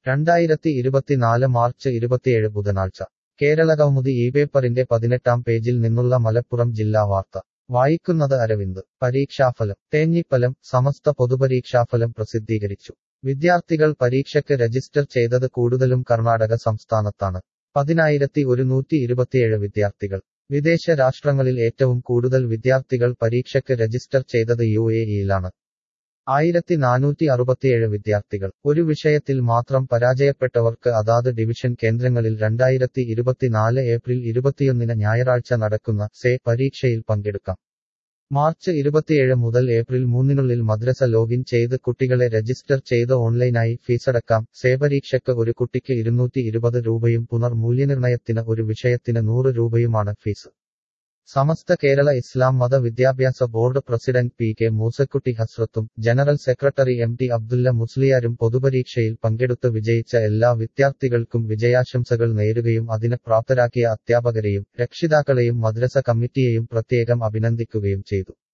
2024 March 27 ബുധനാഴ്ച കേരളകൗമുദി പേപ്പറിന്റെ 18-ാം പേജിൽ നിന്നുള്ള മലപ്പുറം ജില്ലാ വാർത്ത വായിക്കുന്നത് അരവിന്ദ്. പരീക്ഷാഫലം തേഞ്ഞിപ്പലം. സമസ്ത പൊതുപരീക്ഷാഫലം പ്രസിദ്ധീകരിച്ചു. വിദ്യാർത്ഥികൾ പരീക്ഷയ്ക്ക് രജിസ്റ്റർ ചെയ്തത് കൂടുതലും കർണാടക സംസ്ഥാനത്താണ്. 10,127 വിദ്യാർത്ഥികൾ. വിദേശ രാഷ്ട്രങ്ങളിൽ ഏറ്റവും കൂടുതൽ വിദ്യാർത്ഥികൾ പരീക്ഷയ്ക്ക് രജിസ്റ്റർ ചെയ്തത് UAE-യിലാണ്. 1,467 വിദ്യാർത്ഥികൾ. ഒരു വിഷയത്തിൽ മാത്രം പരാജയപ്പെട്ടവർക്ക് അതാത് ഡിവിഷൻ കേന്ദ്രങ്ങളിൽ 2024 ഏപ്രിൽ 21 ഞായറാഴ്ച നടക്കുന്ന പരീക്ഷയിൽ പങ്കെടുക്കാം. മാർച്ച് 27 മുതൽ ഏപ്രിൽ 3 മദ്രസ ലോഗിൻ ചെയ്ത് കുട്ടികളെ രജിസ്റ്റർ ചെയ്ത് ഓൺലൈനായി ഫീസടക്കാം. പരീക്ഷയ്ക്ക് ഒരു കുട്ടിക്ക് 220 രൂപയും പുനർമൂല്യനിർണയത്തിന് ഒരു വിഷയത്തിന് 100 രൂപയുമാണ് ഫീസ്. സമസ്ത കേരള ഇസ്ലാം മത വിദ്യാഭ്യാസ ബോർഡ് പ്രസിഡന്റ് PK മൂസക്കുട്ടി ഹസ്രത്തും ജനറൽ സെക്രട്ടറി MT അബ്ദുല്ല മുസ്ലിയാരും പൊതുപരീക്ഷയിൽ പങ്കെടുത്ത് വിജയിച്ച എല്ലാ വിദ്യാർത്ഥികൾക്കും വിജയാശംസകൾ നേരുകയും അതിന് പ്രാപ്തരാക്കിയ അധ്യാപകരെയും രക്ഷിതാക്കളെയും മദ്രസ കമ്മിറ്റിയെയും പ്രത്യേകം അഭിനന്ദിക്കുകയും ചെയ്തു.